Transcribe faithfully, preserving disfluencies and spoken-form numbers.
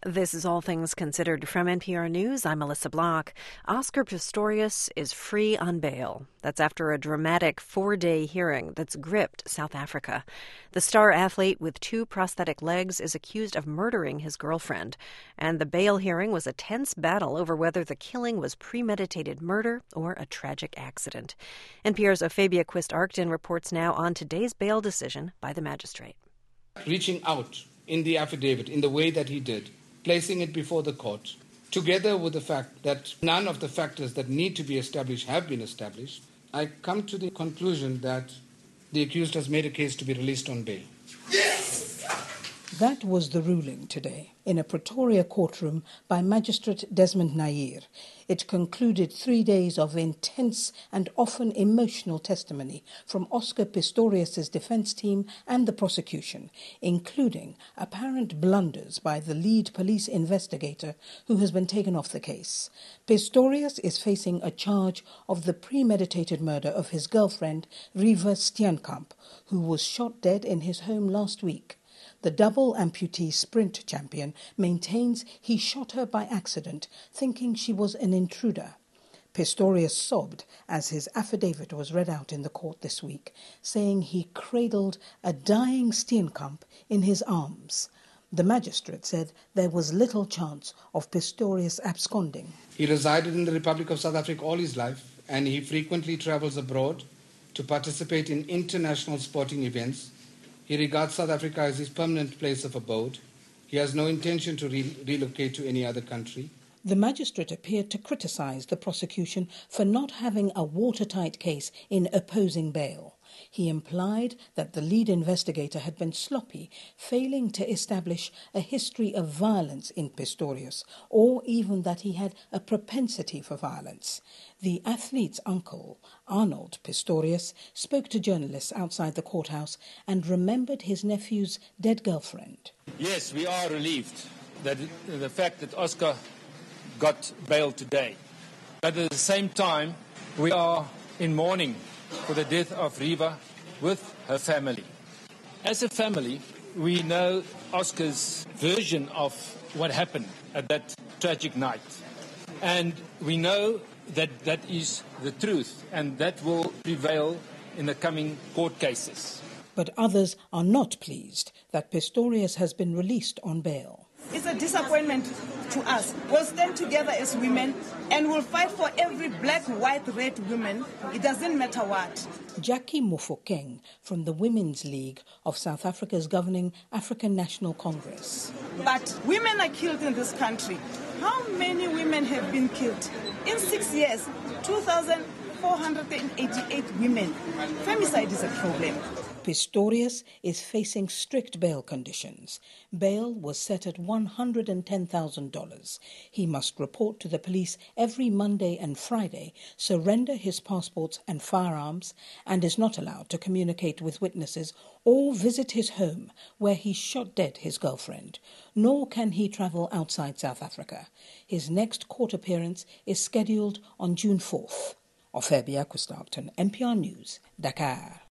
This is All Things Considered from N P R News. I'm Melissa Block. Oscar Pistorius is free on bail. That's after a dramatic four-day hearing that's gripped South Africa. The star athlete with two prosthetic legs is accused of murdering his girlfriend. And the bail hearing was a tense battle over whether the killing was premeditated murder or a tragic accident. N P R's Ophabia Quist-Arcton reports now on today's bail decision by the magistrate. Reaching out in the affidavit in the way that he did, placing it before the court, together with the fact that none of the factors that need to be established have been established, I come to the conclusion that the accused has made a case to be released on bail. That was the ruling today in a Pretoria courtroom by Magistrate Desmond Nair. It concluded three days of intense and often emotional testimony from Oscar Pistorius' defense team and the prosecution, including apparent blunders by the lead police investigator who has been taken off the case. Pistorius is facing a charge of the premeditated murder of his girlfriend, Reeva Steenkamp, who was shot dead in his home last week. The double amputee sprint champion maintains he shot her by accident, thinking she was an intruder. Pistorius sobbed as his affidavit was read out in the court this week, saying he cradled a dying Steenkamp in his arms. The magistrate said there was little chance of Pistorius absconding. He resided in the Republic of South Africa all his life, and he frequently travels abroad to participate in international sporting events. He regards South Africa as his permanent place of abode. He has no intention to re- relocate to any other country. The magistrate appeared to criticize the prosecution for not having a watertight case in opposing bail. He implied that the lead investigator had been sloppy, failing to establish a history of violence in Pistorius, or even that he had a propensity for violence. The athlete's uncle, Arnold Pistorius, spoke to journalists outside the courthouse and remembered his nephew's dead girlfriend. Yes, we are relieved that the fact that Oscar got bail today. But at the same time, we are in mourning for the death of Reeva with her family. As a family, we know Oscar's version of what happened at that tragic night. And we know that that is the truth, and that will prevail in the coming court cases. But others are not pleased that Pistorius has been released on bail. It's a disappointment to us. We'll stand together as women and we'll fight for every black, white, red woman. It doesn't matter what. Jackie Mofokeng from the Women's League of South Africa's governing African National Congress. But women are killed in this country. How many women have been killed? In six years, two thousand four hundred eighty-eight women. Femicide is a problem. Pistorius is facing strict bail conditions. Bail was set at one hundred ten thousand dollars. He must report to the police every Monday and Friday, surrender his passports and firearms, and is not allowed to communicate with witnesses or visit his home where he shot dead his girlfriend. Nor can he travel outside South Africa. His next court appearance is scheduled on June fourth. Ophabia Quist-Arcton, N P R News, Dakar.